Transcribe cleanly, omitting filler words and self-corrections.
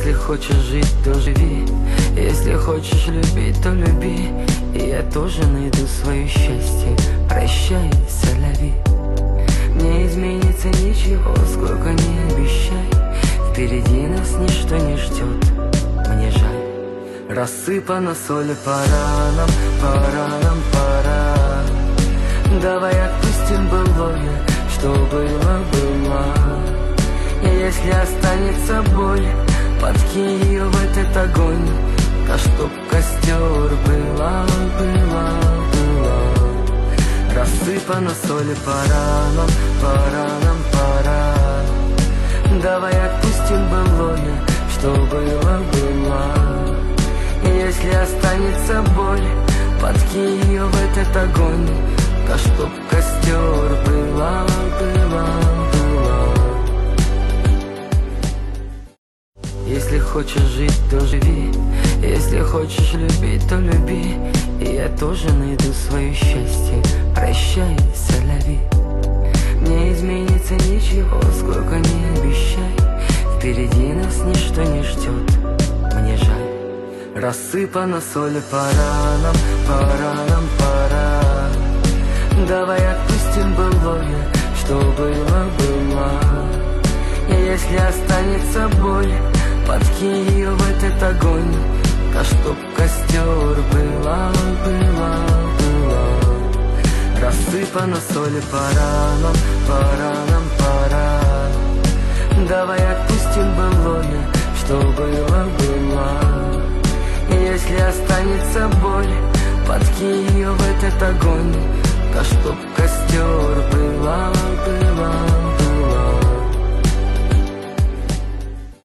Если хочешь жить, то живи. Если хочешь любить, то люби. И я тоже найду свое счастье. Прощай, соляви. Не изменится ничего, сколько не обещай. Впереди нас ничто не ждет, мне жаль. Рассыпана соль по ранам, по ранам, пора. Давай отпустим былое, что было, было. И если останется боль, подкинь ее в этот огонь. Да чтоб костер была, была, была. Рассыпана соль по ранам, пора. Давай отпустим былое, что было, было. И если останется боль, подкинь ее в этот огонь. Да чтоб костер была, была, была. Если хочешь жить, то живи. Если хочешь любить, то люби. И я тоже найду свое счастье. Прощай, соляви. Не изменится ничего, сколько не обещай. Впереди нас ничто не ждет, мне жаль. Рассыпана соль по ранам, пора. Давай отпустим былое, что было, было. И если останется боль, подкинь ее в этот огонь. Да чтоб костер была, была, была. Рассыпана соль по ранам, пора. Давай отпустим былое, что было, было. И если останется боль, подкинь ее в этот огонь. Да чтоб костер была, была.